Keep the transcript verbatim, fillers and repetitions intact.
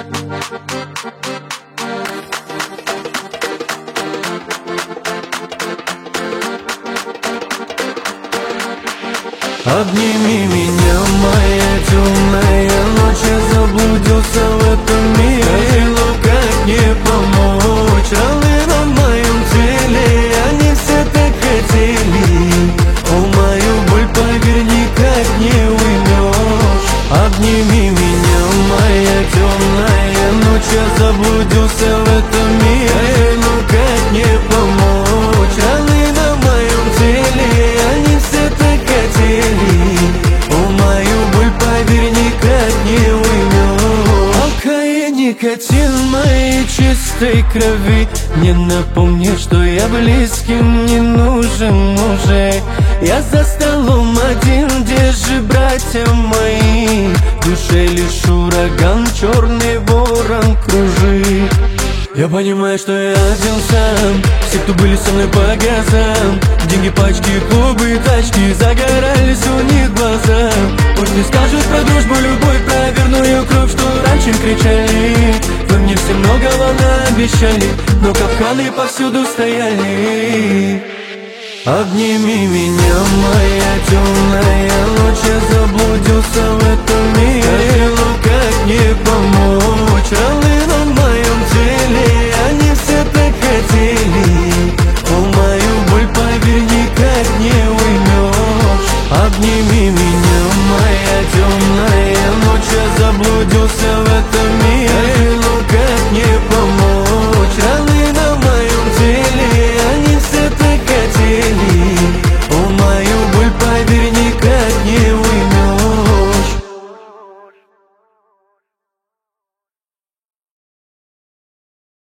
Обними меня, моя темная ночь. Я заблудился в этом мире, хотел, как не помочь. Раны на моем теле, они все так хотели. О, мою боль, поверь, никак не уймешь. Обними меня, моя темная ночь. Я заблудился в этом мире, но как не помочь. Раны на моем теле, они все так хотели. О, мою боль, поверь, никак не уймешь. Алкоголь, никотин моей чистой крови мне напомнит, что я близким не нужен уже. Я за столом один, где же братья мои? В душе лишь ураган, черный ворон кружит. Я понимаю, что я один сам. Все, кто были со мной по газам, деньги, пачки, клубы, тачки, загорались у них глаза. Пусть не скажут про дружбу, любовь, про верную кровь, что раньше кричали. Вы мне все многого наобещали, но капканы повсюду стояли. Обними меня, моя темная ночь. Я заблудился в этом мире, но как не помочь.